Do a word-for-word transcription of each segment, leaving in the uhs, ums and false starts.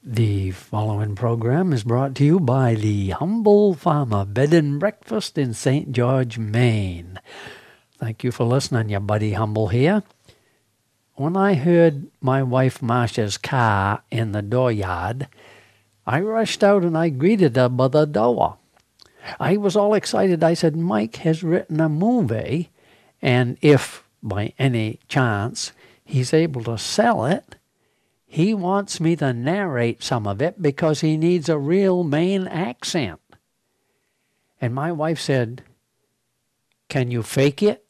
The following program is brought to you by the Humble Farmer Bed and Breakfast in Saint George, Maine. Thank you for listening, your buddy Humble here. When I heard my wife Marsha's car in the dooryard, I rushed out and I greeted her by the door. I was all excited. I said, Mike has written a movie, and if by any chance he's able to sell it, he wants me to narrate some of it because he needs a real Maine accent. And my wife said, can you fake it?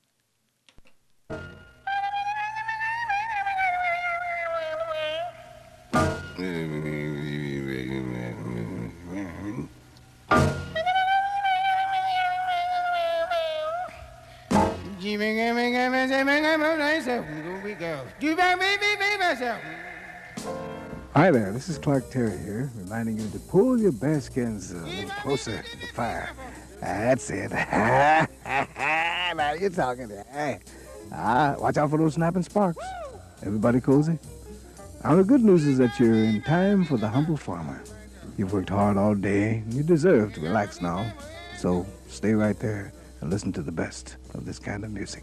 Hi there, this is Clark Terry here, reminding you to pull your bearskins a little closer to the fire. That's it. Now you're talking. Hey. Ah, watch out for those snapping sparks. Everybody cozy? Now the good news is that you're in time for the Humble Farmer. You've worked hard all day, and you deserve to relax now. So stay right there and listen to the best of this kind of music.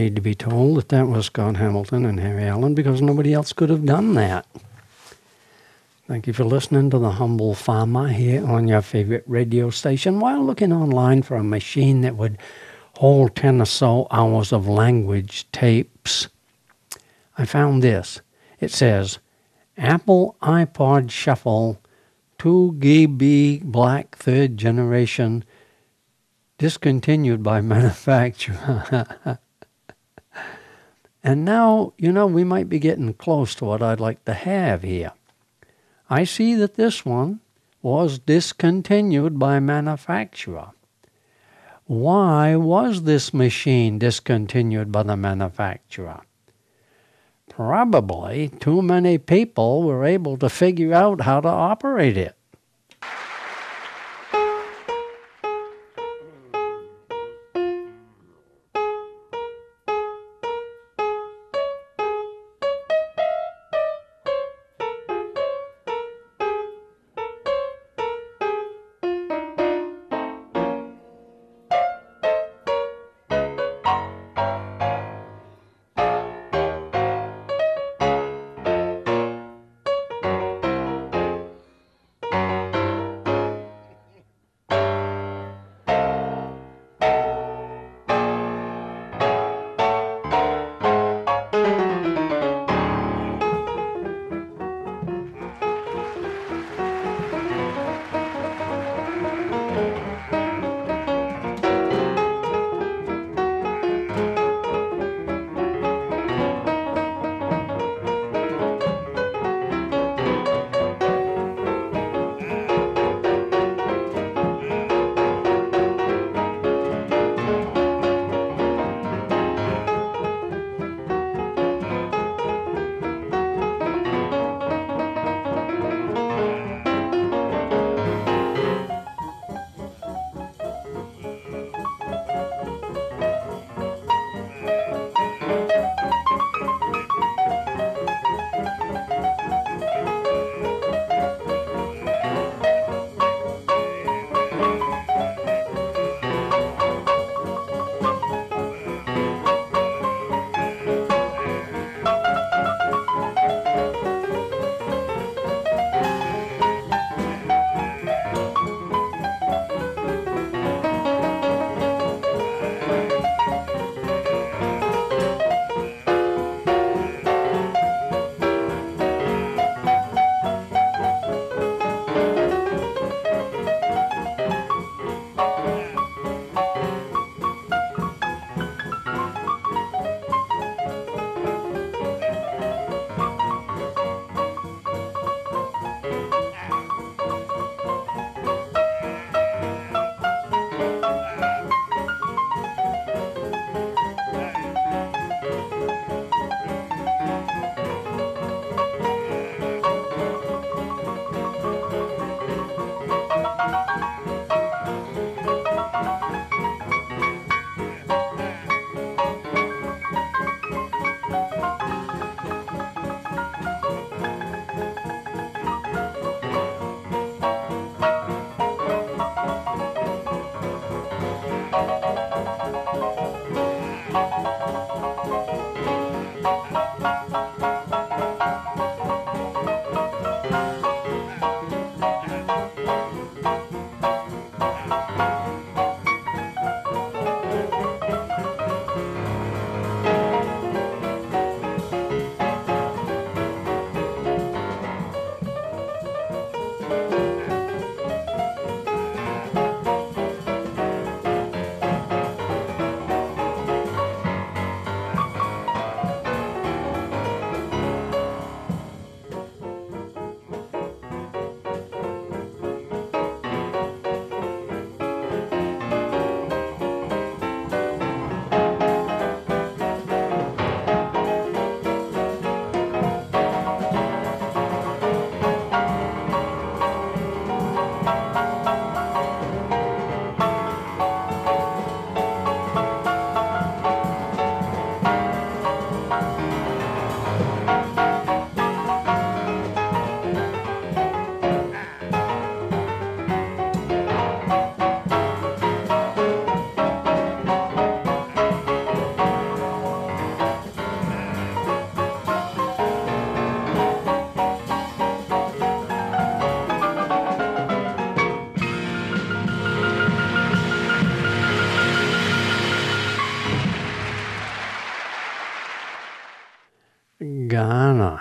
need to be told that that was Scott Hamilton and Harry Allen because nobody else could have done that. Thank you for listening to The Humble Farmer here on your favorite radio station while looking online for a machine that would hold ten or so hours of language tapes. I found this. It says, Apple iPod Shuffle two gigabyte black third generation discontinued by manufacturer. And now, you know, we might be getting close to what I'd like to have here. I see that this one was discontinued by manufacturer. Why was this machine discontinued by the manufacturer? Probably too many people were able to figure out how to operate it. Ghana.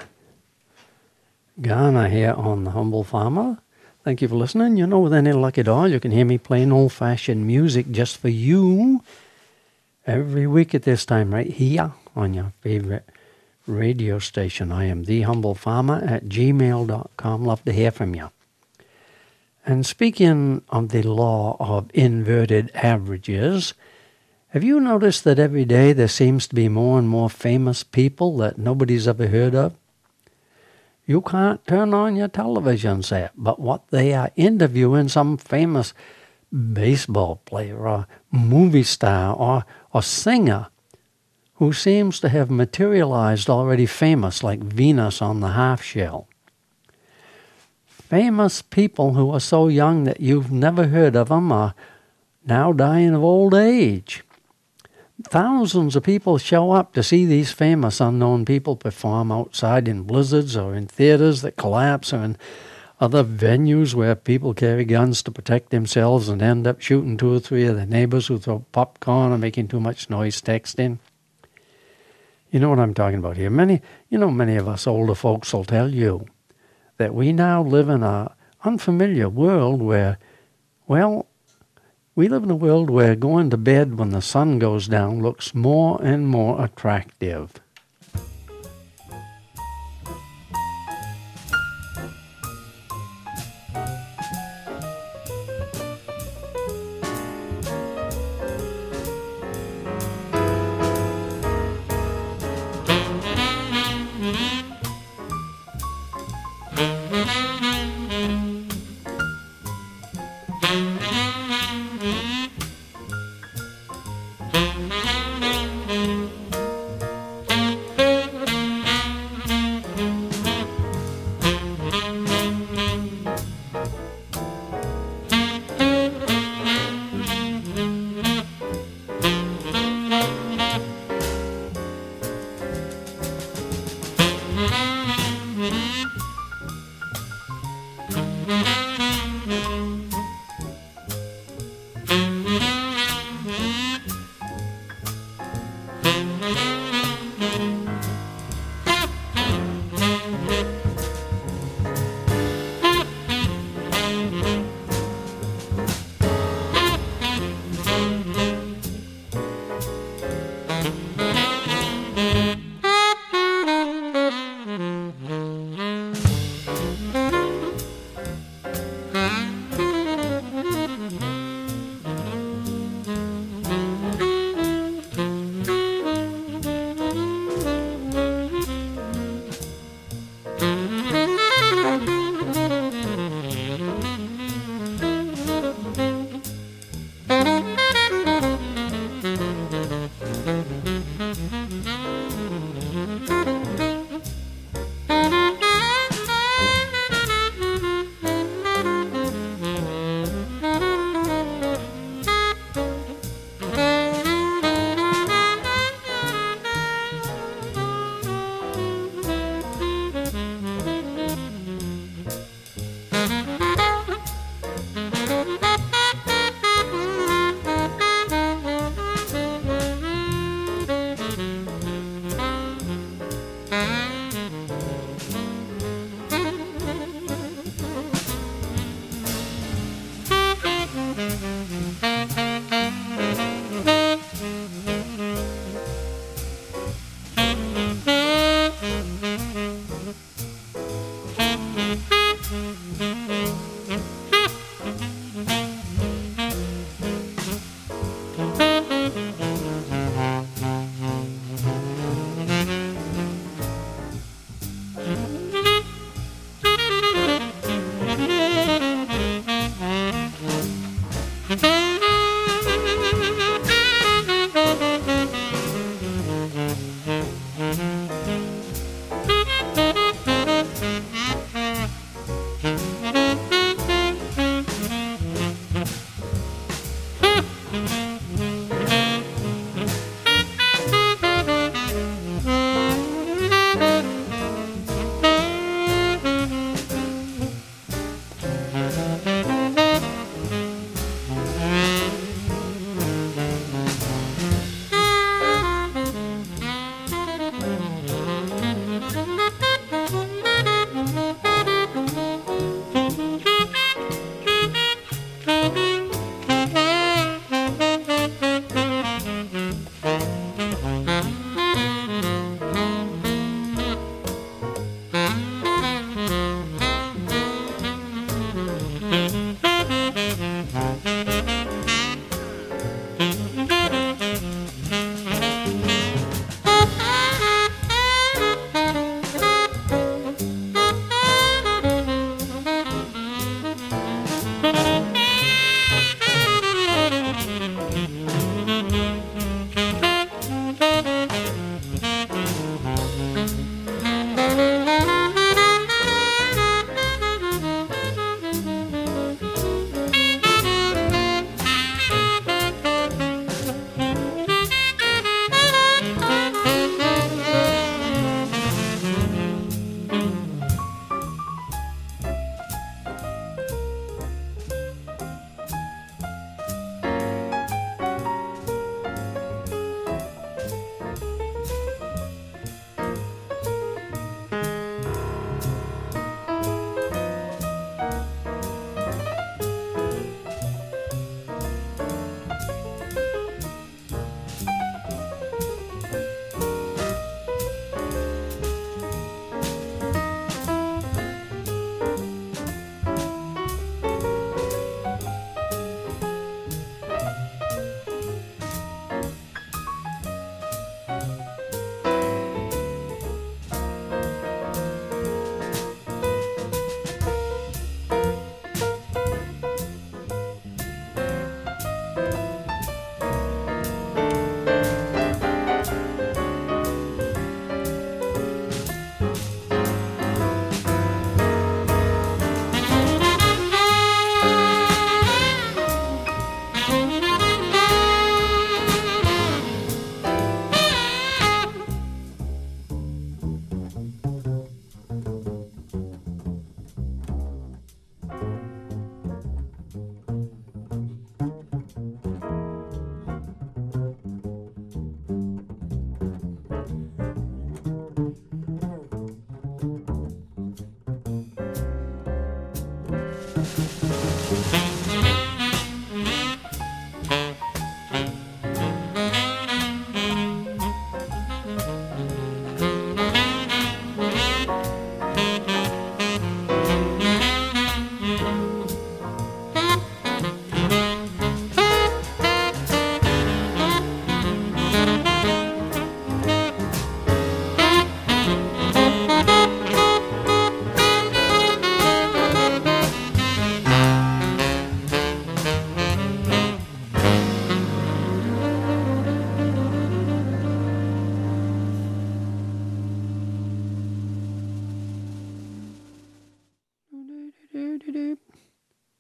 Ghana here on The Humble Farmer. Thank you for listening. You know, with any luck at all, you can hear me playing old-fashioned music just for you every week at this time right here on your favorite radio station. I am The Humble Farmer at gmail dot com. Love to hear from you. And speaking of the law of inverted averages, have you noticed that every day there seems to be more and more famous people that nobody's ever heard of? You can't turn on your television set, but what they are interviewing some famous baseball player or movie star or, or singer who seems to have materialized already famous like Venus on the half shell. Famous people who are so young that you've never heard of them are now dying of old age. Thousands of people show up to see these famous unknown people perform outside in blizzards or in theaters that collapse or in other venues where people carry guns to protect themselves and end up shooting two or three of their neighbors who throw popcorn or making too much noise texting. You know what I'm talking about here. Many, you know, many of us older folks will tell you that we now live in an unfamiliar world where, well, we live in a world where going to bed when the sun goes down looks more and more attractive.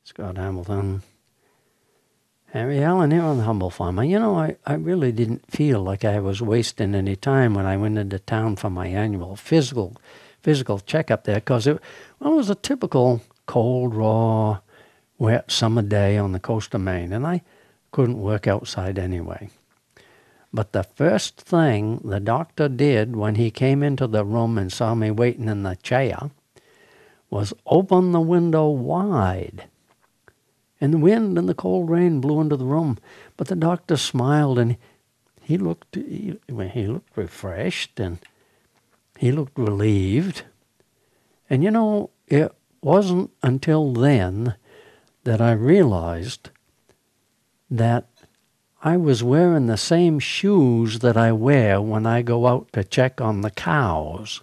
Scott Hamilton. Harry Allen here on the Humble Farmer. You know, I, I really didn't feel like I was wasting any time when I went into town for my annual physical physical checkup there, because it, well, it was a typical cold, raw, wet summer day on the coast of Maine, and I couldn't work outside anyway. But the first thing the doctor did when he came into the room and saw me waiting in the chair was open the window wide. And the wind and the cold rain blew into the room. But the doctor smiled, and he looked he, he looked refreshed, and he looked relieved. And you know, it wasn't until then that I realized that I was wearing the same shoes that I wear when I go out to check on the cows.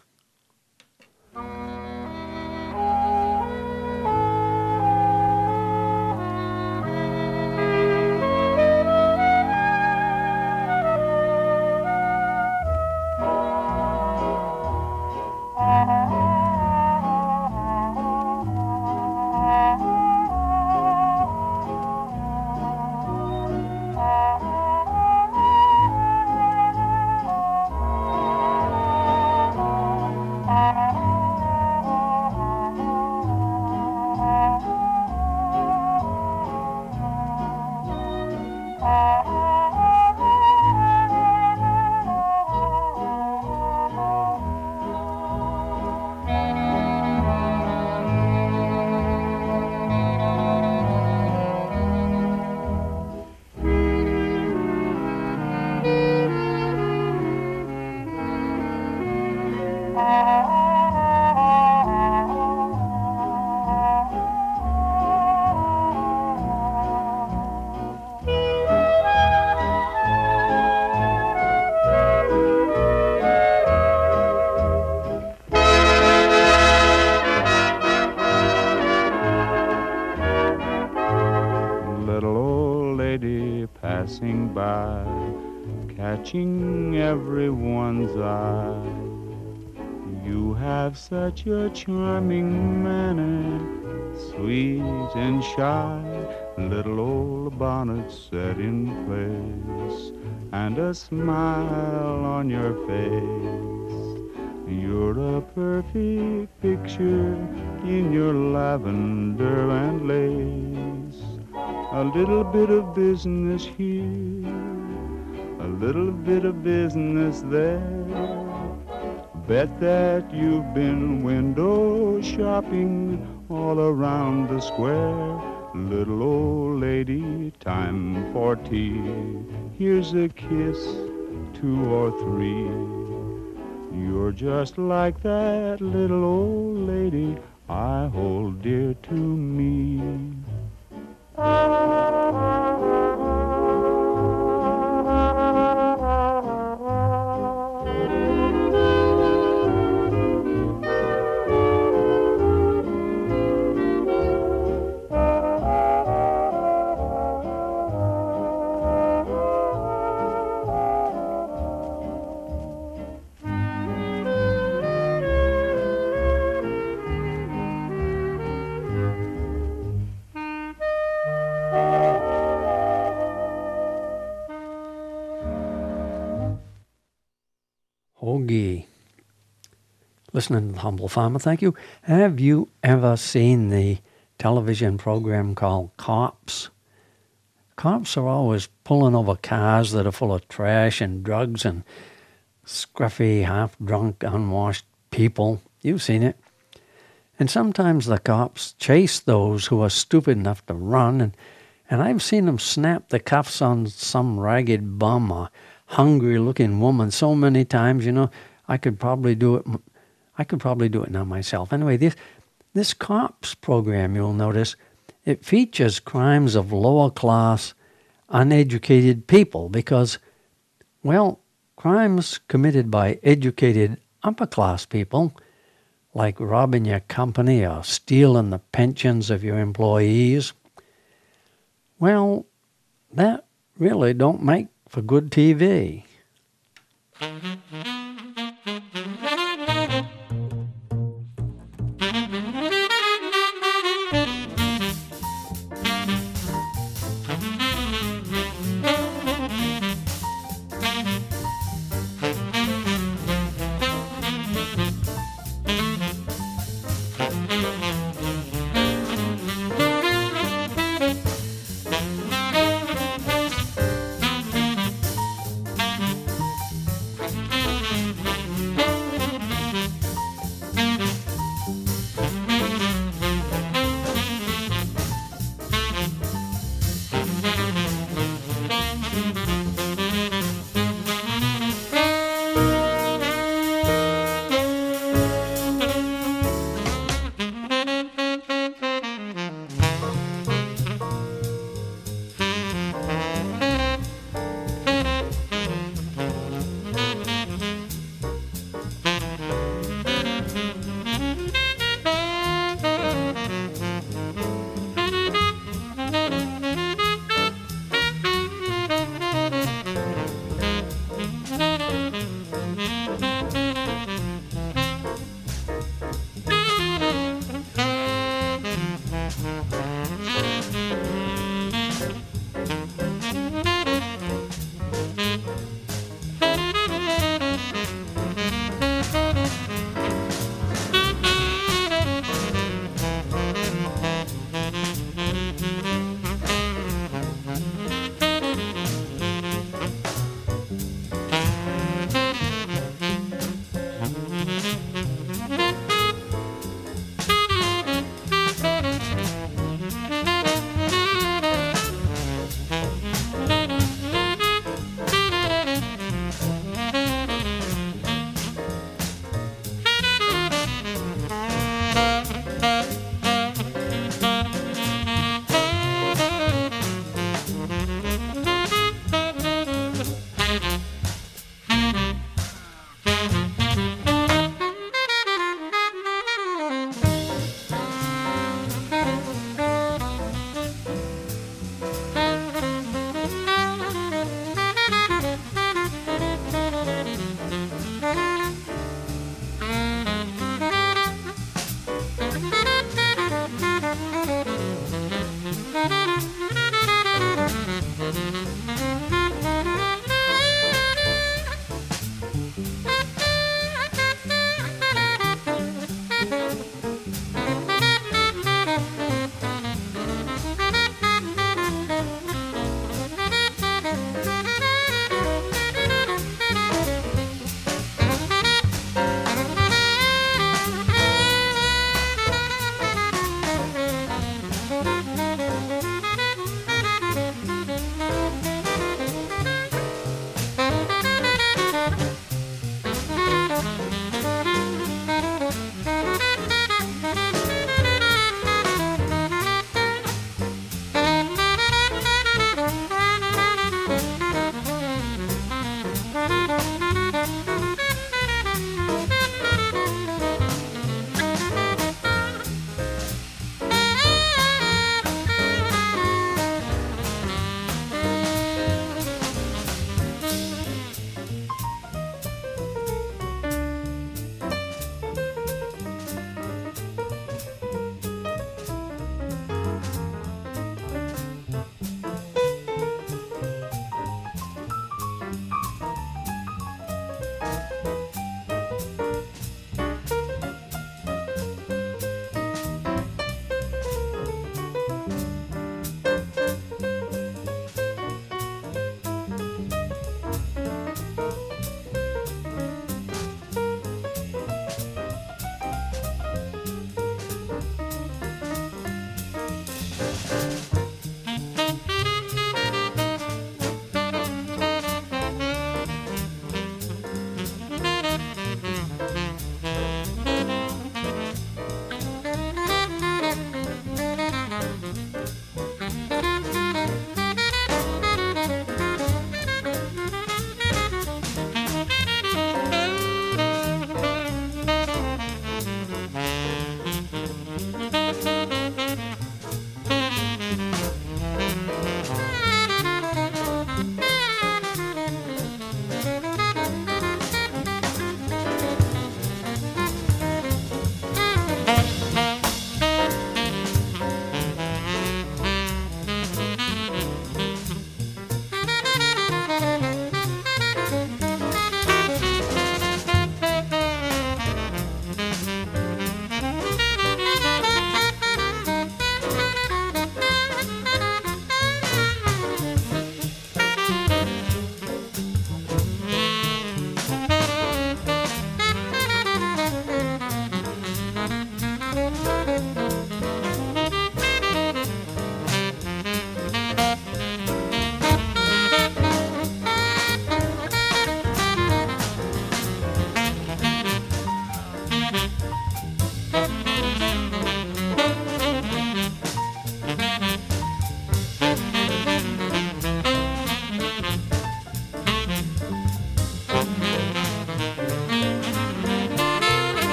Passing by, catching everyone's eye. You have such a charming manner, sweet and shy, little old bonnet set in place, and a smile on your face. You're a perfect picture in your lavender and lace. A little bit of business here, a little bit of business there. Bet that you've been window shopping all around the square. Little old lady, time for tea. Here's a kiss, two or three. You're just like that little old lady I hold dear to me. Hoagie. Listening to the Humble Farmer, thank you. Have you ever seen the television program called Cops? Cops are always pulling over cars that are full of trash and drugs and scruffy, half-drunk, unwashed people. You've seen it. And sometimes the cops chase those who are stupid enough to run, and, and I've seen them snap the cuffs on some ragged bum or hungry-looking woman so many times, you know, I could probably do it. I could probably do it now myself. Anyway, this this Cops program, you'll notice, it features crimes of lower-class, uneducated people because, well, crimes committed by educated upper-class people, like robbing your company or stealing the pensions of your employees, well, that really don't make for good T V.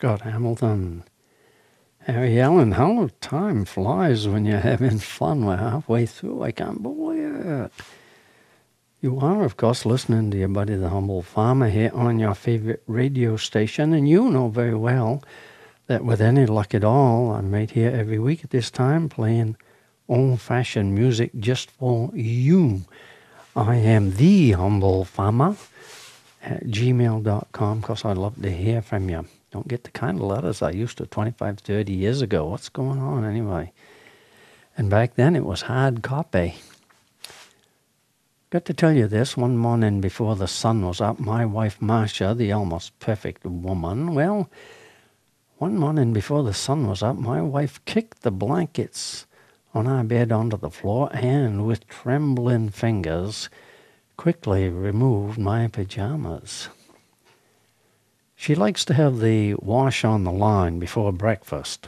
Scott Hamilton. Harry Allen, how time flies when you're having fun. We're halfway through. I can't believe it. You are, of course, listening to your buddy the Humble Farmer here on your favorite radio station, and you know very well that with any luck at all, I'm right here every week at this time playing old-fashioned music just for you. I am the Humble Farmer at gmail dot com. Of course, I'd love to hear from you. Don't get the kind of letters I used to twenty-five, thirty years ago. What's going on anyway? And back then it was hard copy. Got to tell you this, one morning before the sun was up, my wife Marcia, the almost perfect woman, well, one morning before the sun was up, my wife kicked the blankets on our bed onto the floor and, with trembling fingers, quickly removed my pajamas. She likes to have the wash on the line before breakfast.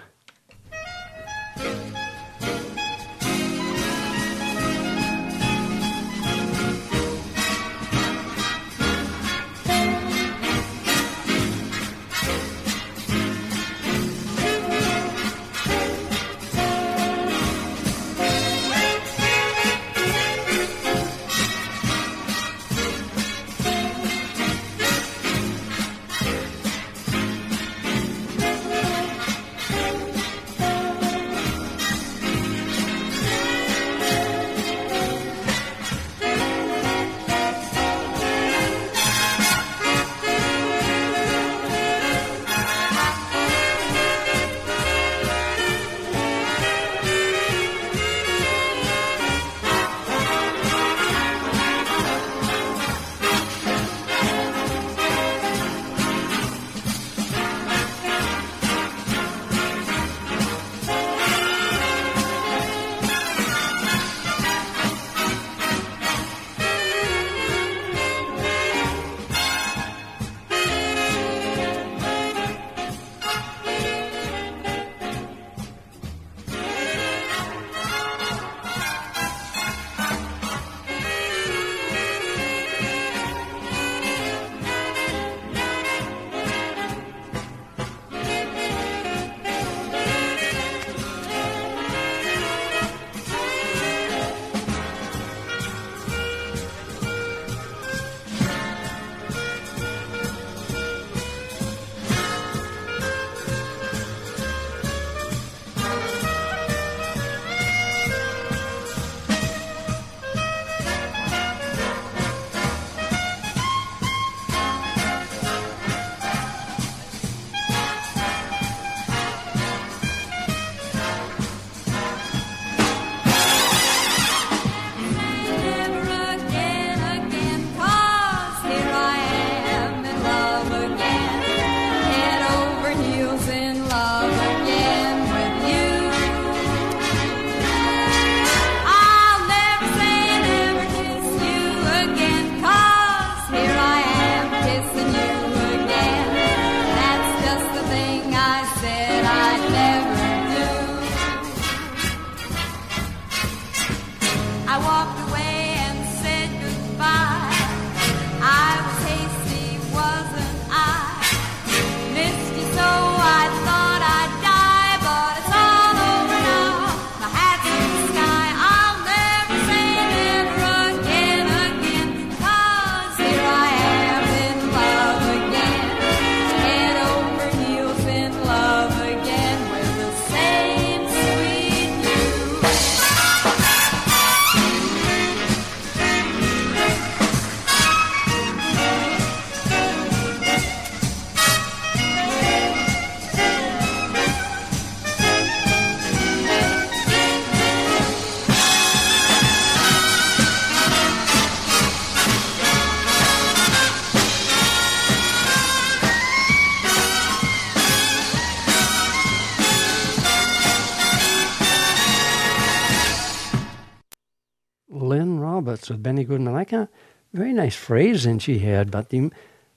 With Benny Goodman. I can't, very nice phrasing she had, but the,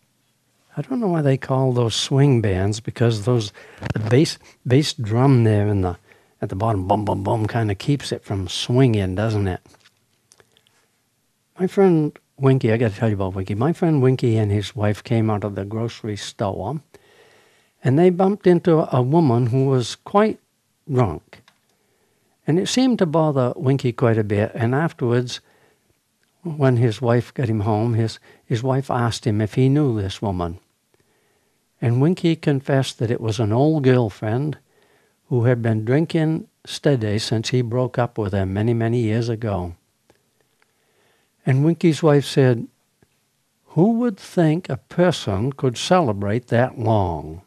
I don't know why they call those swing bands, because those, the bass, bass drum there in the, at the bottom, bum, bum, bum, kind of keeps it from swinging, doesn't it? My friend Winky, I got to tell you about Winky. My friend Winky and his wife came out of the grocery store, and they bumped into a woman who was quite drunk. And it seemed to bother Winky quite a bit, and afterwards, when his wife got him home, his, his wife asked him if he knew this woman. And Winky confessed that it was an old girlfriend who had been drinking steady since he broke up with her many, many years ago. And Winky's wife said, "Who would think a person could celebrate that long?"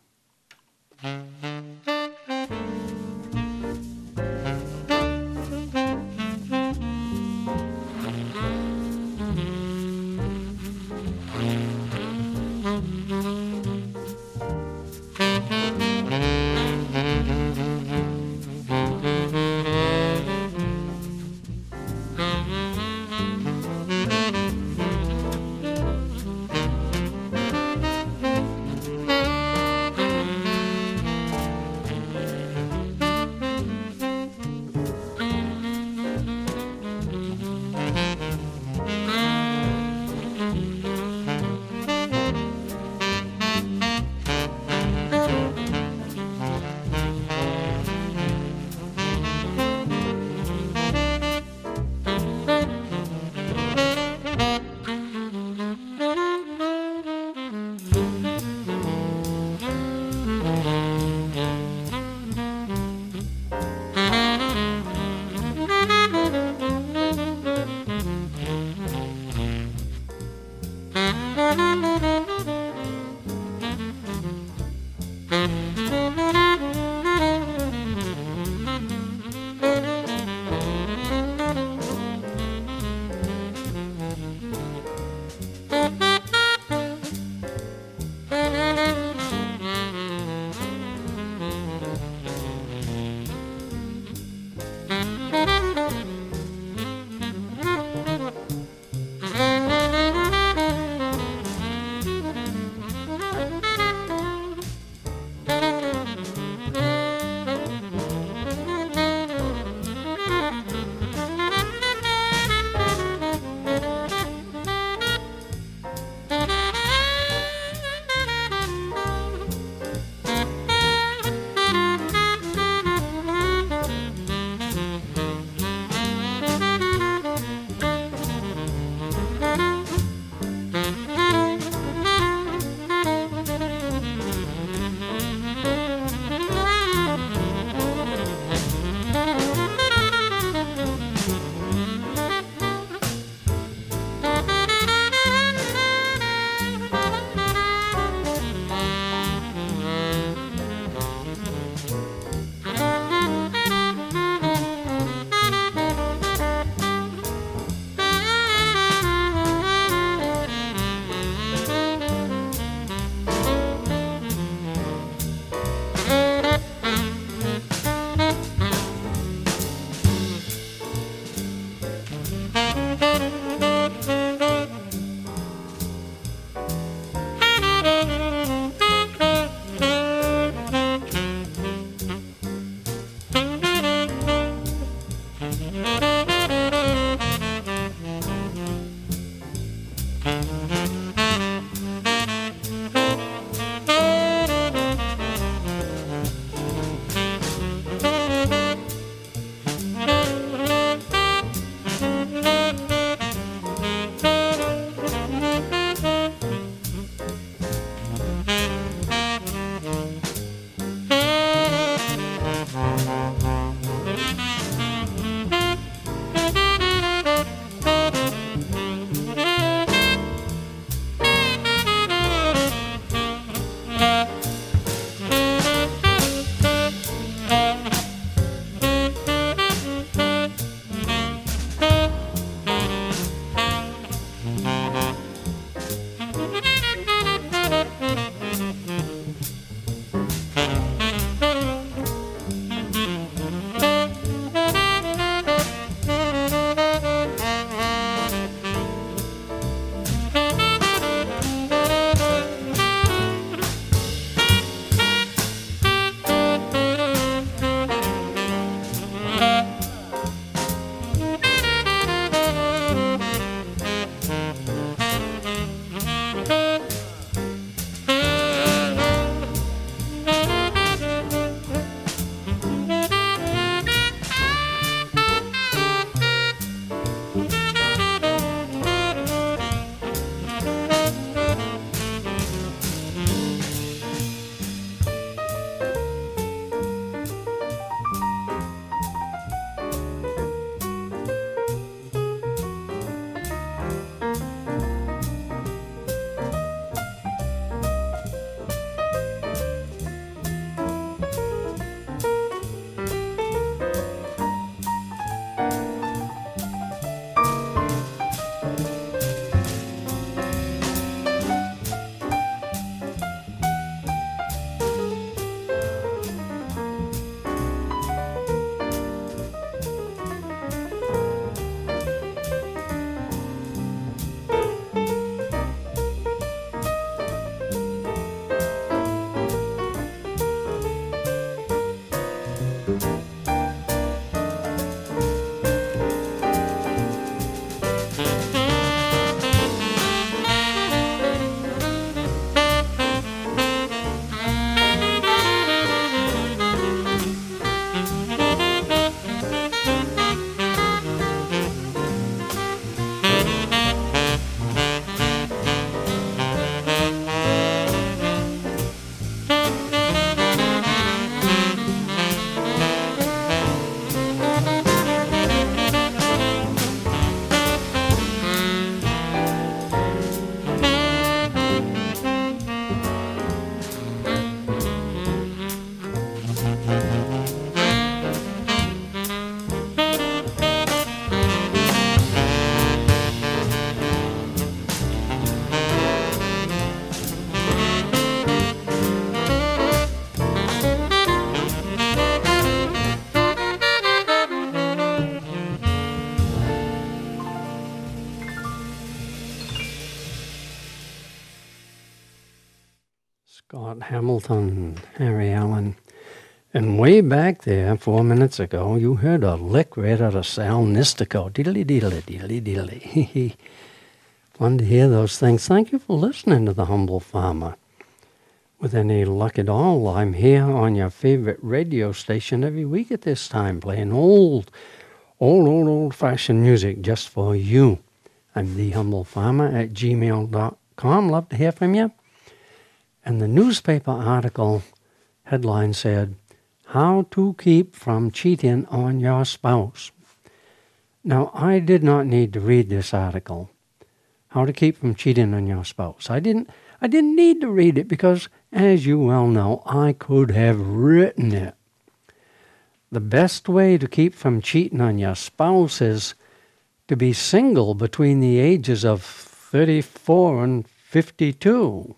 Scott Hamilton, Harry Allen. And way back there, four minutes ago, you heard a lick right out of Sal Nistico. Diddly diddly diddly diddly. Fun to hear those things. Thank you for listening to The Humble Farmer. With any luck at all, I'm here on your favorite radio station every week at this time, playing old, old, old, old-fashioned music just for you. I'm The Humble Farmer at gmail dot com. Love to hear from you. And the newspaper article headline said, How to Keep from Cheating on Your Spouse. Now, I did not need to read this article, How to Keep from Cheating on Your Spouse. I didn't, I didn't need to read it because, as you well know, I could have written it. The best way to keep from cheating on your spouse is to be single between the ages of thirty-four and fifty-two.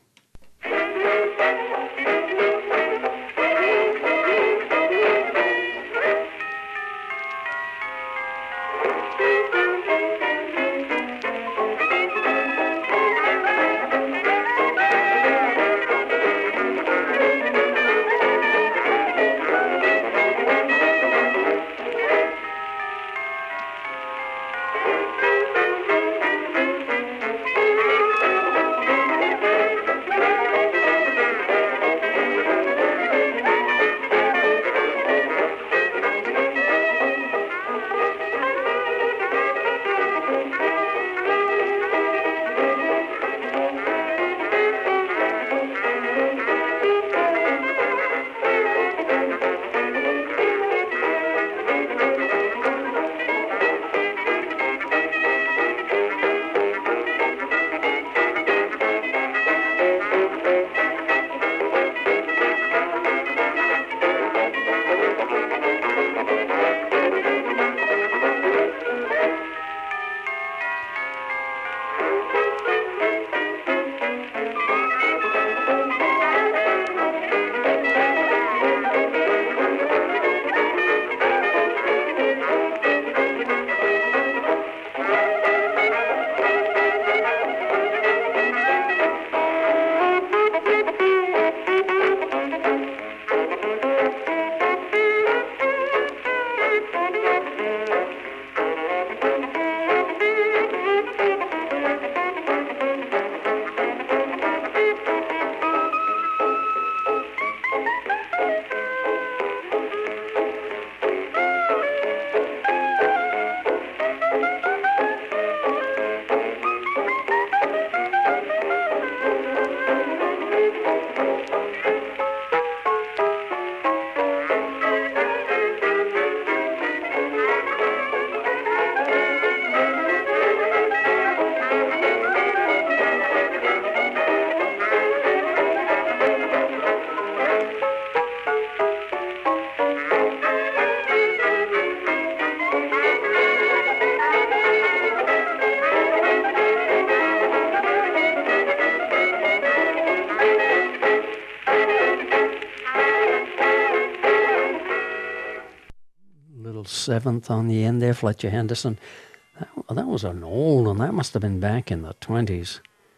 Seventh on the end there, Fletcher Henderson. That, that was an old one. That must have been back in the twenties.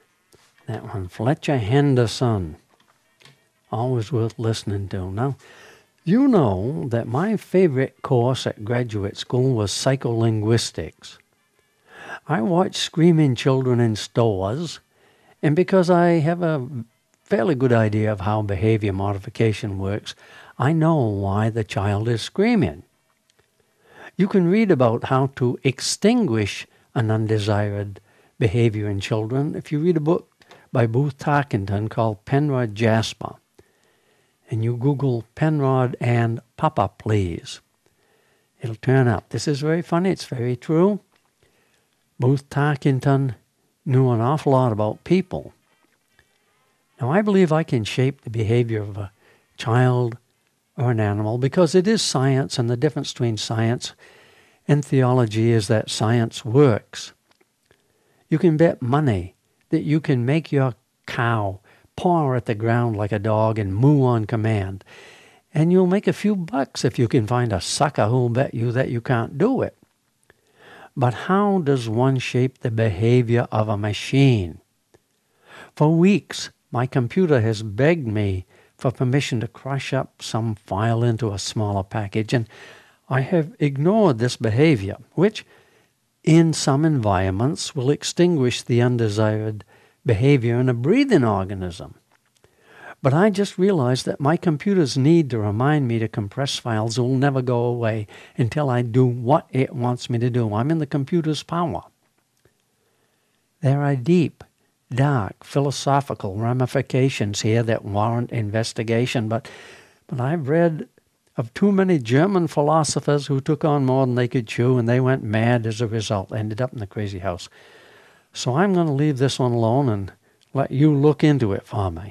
That one, Fletcher Henderson. Always worth listening to. Now, you know that my favorite course at graduate school was psycholinguistics. I watched screaming children in stores, and because I have a fairly good idea of how behavior modification works, I know why the child is screaming. You can read about how to extinguish an undesired behavior in children if you read a book by Booth Tarkington called Penrod Jasper. And you Google Penrod and Papa Please. It'll turn up. This is very funny. It's very true. Booth Tarkington knew an awful lot about people. Now, I believe I can shape the behavior of a child or an animal because it is science, and the difference between science and theology is that science works. You can bet money that you can make your cow paw at the ground like a dog and moo on command, and you'll make a few bucks if you can find a sucker who'll bet you that you can't do it. But how does one shape the behavior of a machine? For weeks, my computer has begged me for permission to crush up some file into a smaller package, and I have ignored this behavior, which in some environments will extinguish the undesired behavior in a breathing organism. But I just realized that my computer's need to remind me to compress files will never go away until I do what it wants me to do. I'm in the computer's power. There are deep, dark, philosophical ramifications here that warrant investigation, but, but I've read of too many German philosophers who took on more than they could chew, and they went mad as a result, ended up in the crazy house. So I'm going to leave this one alone and let you look into it for me.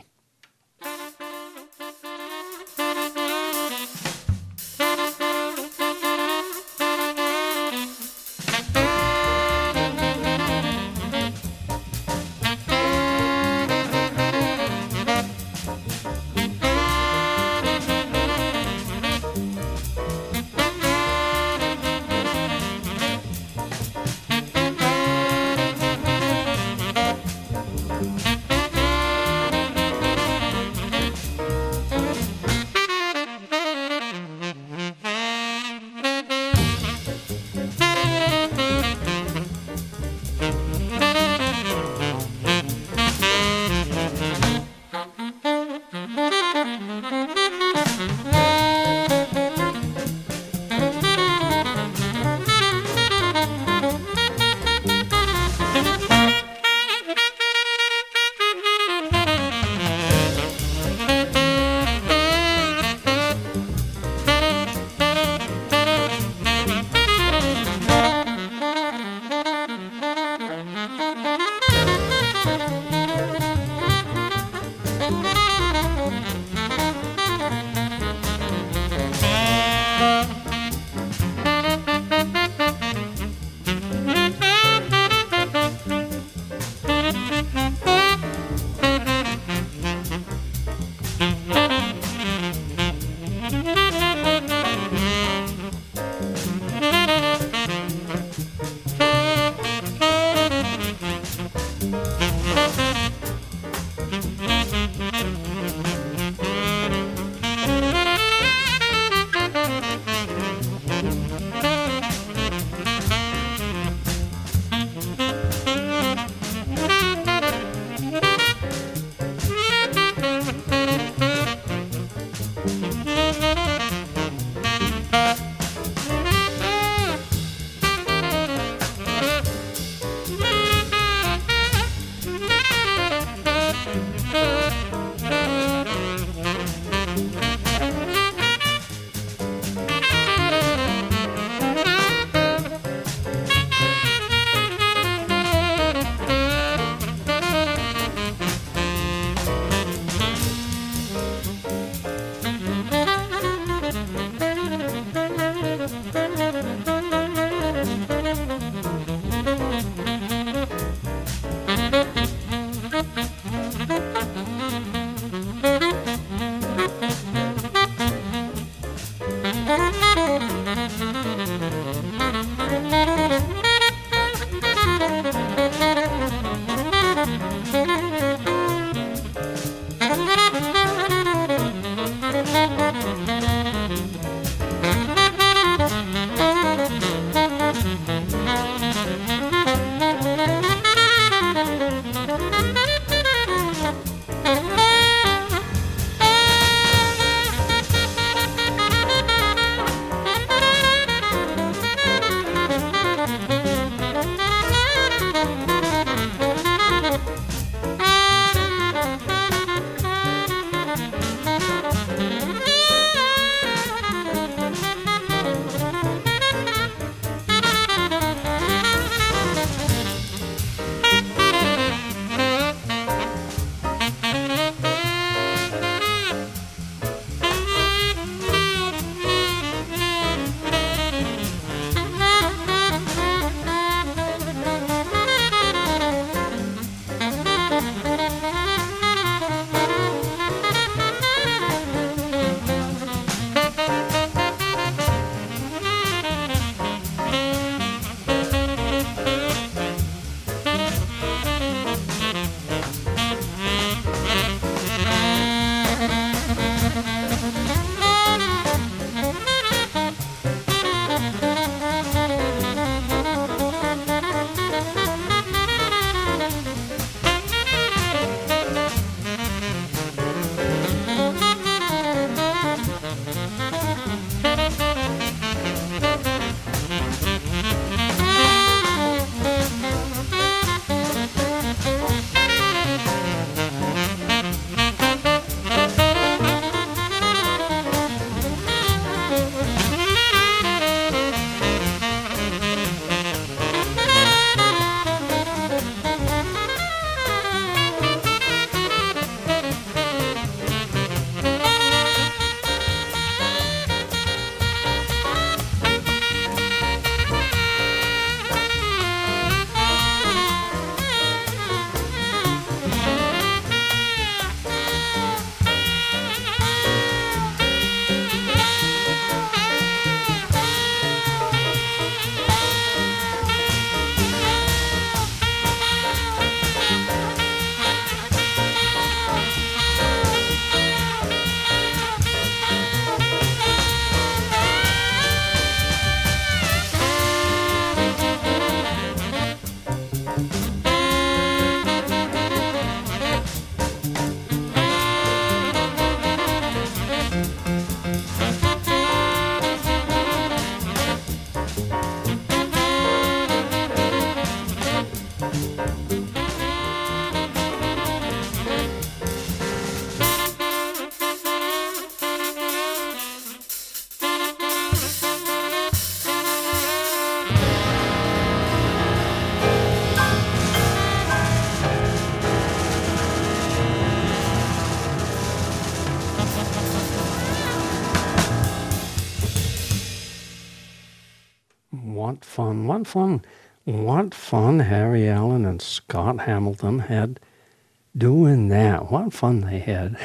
what fun, what fun, what fun Harry Allen and Scott Hamilton had doing that. What fun they had.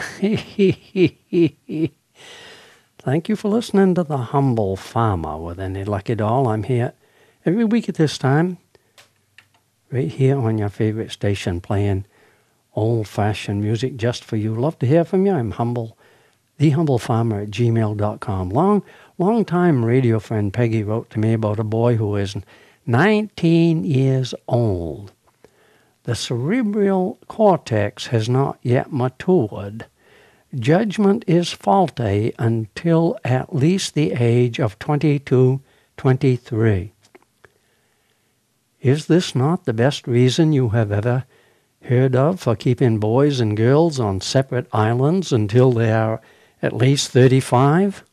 Thank you for listening to The Humble Farmer with Any Lucky Doll. I'm here every week at this time, right here on your favorite station, playing old-fashioned music just for you. Love to hear from you. I'm humble, the humble farmer at gmail dot com. Long, long time radio friend Peggy wrote to me about a boy who is nineteen years old. The cerebral cortex has not yet matured. Judgment is faulty until at least the age of twenty-two, twenty-three. Is this not the best reason you have ever heard of for keeping boys and girls on separate islands until they are at least thirty-five?